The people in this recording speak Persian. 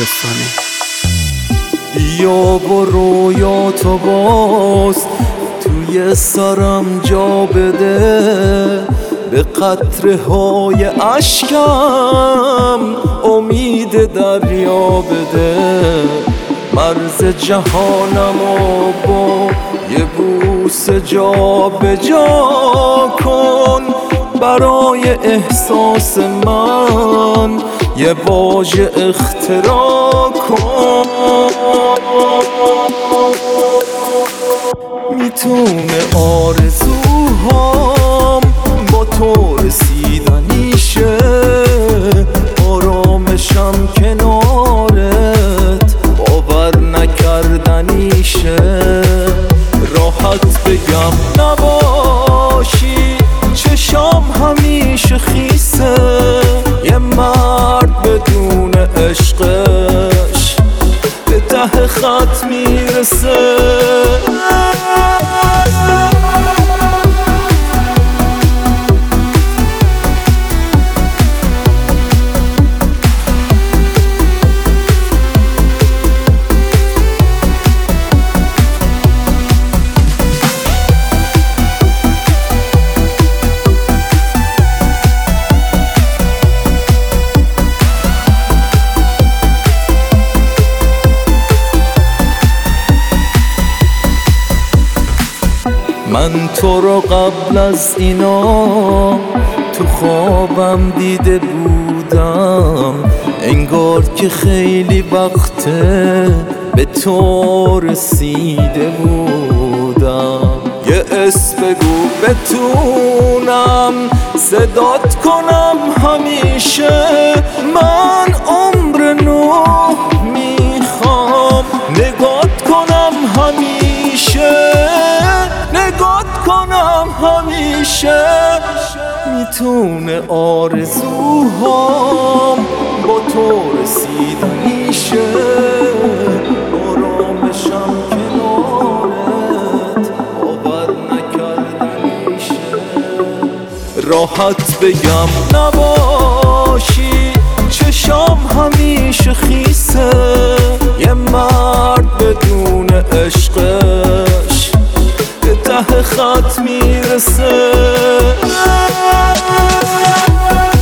رسانی. بیا با رویاتو باز توی سرم جا بده، به قطره های اشکم امید دریا بده. مرز جهانمو با یه بوس جا به جا کن، برای احساس من یه واژه اختراع کن. میتونه آرزوهام با تو رسیدنیشه، آرامشم کنارت باور نکردنیشه. راحت بگم نباشی چشام همیشه خیسه، یه مرد بدون عشقش به ته خط میرسه. من تو رو قبل از اینا تو خوابم دیده بودم، انگار که خیلی وقته به تو رسیده بودم. یه اسم بگو بتونم صدات کنم همیشه، من عمر نوح میخوام نگات کنم همیشه، نگات کنم همیشه. میتونه آرزوهام با تو رسیدنیشه، آرامشم کنارت باور نکردنیشه. راحت بگم نباشی چشام همیشه خیسه، یه مرد بدون عشقش به ته خط میرسه.